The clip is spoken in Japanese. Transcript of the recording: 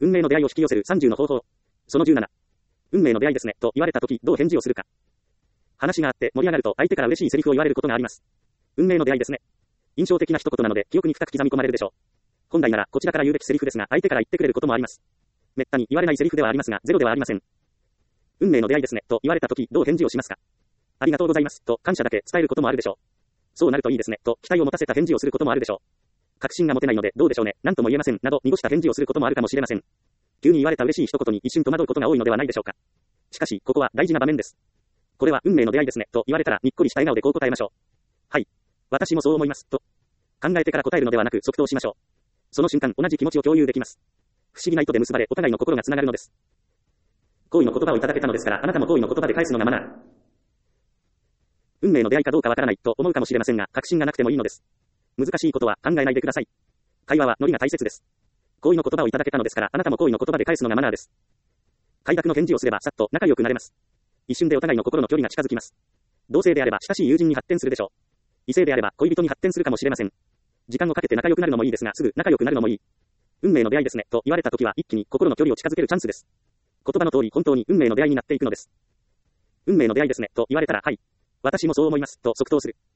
運命の出会いを引き寄せる30の方法。その17。運命の出会いですね、と言われたとき、どう返事をするか。話があって盛り上がると相手から嬉しいセリフを言われることがあります。運命の出会いですね。印象的な一言なので記憶に深く刻み込まれるでしょう。本来ならこちらから言うべきセリフですが、相手から言ってくれることもあります。めったに言われないセリフではありますが、ゼロではありません。運命の出会いですね、と言われたとき、どう返事をしますか。ありがとうございます、と感謝だけ伝えることもあるでしょう。そうなるといいですね、と期待を持たせた返事をすることもあるでしょう。確信が持てないのでどうでしょうね、なんとも言えません、など濁した返事をすることもあるかもしれません。急に言われた嬉しい一言に一瞬戸惑うことが多いのではないでしょうか。しかし、ここは大事な場面です。これは運命の出会いですね、と言われたらにっこりした笑顔でこう答えましょう。はい。私もそう思います、と。考えてから答えるのではなく即答しましょう。その瞬間、同じ気持ちを共有できます。不思議な糸で結ばれ、お互いの心がつながるのです。好意の言葉をいただけたのですから、あなたも好意の言葉で返すのがマナー。運命の出会いかどうかわからないと思うかもしれませんが、確信がなくてもいいのです。難しいことは考えないでください。会話はノリが大切です。好意の言葉をいただけたのですから、あなたも好意の言葉で返すのがマナーです。快諾の返事をすればさっと仲良くなれます。一瞬でお互いの心の距離が近づきます。同性であれば親しい友人に発展するでしょう。異性であれば恋人に発展するかもしれません。時間をかけて仲良くなるのもいいですが、すぐ仲良くなるのもいい。運命の出会いですね、と言われたときは一気に心の距離を近づけるチャンスです。言葉の通り本当に運命の出会いになっていくのです。運命の出会いですね、と言われたら、はい。私もそう思います、と即答する。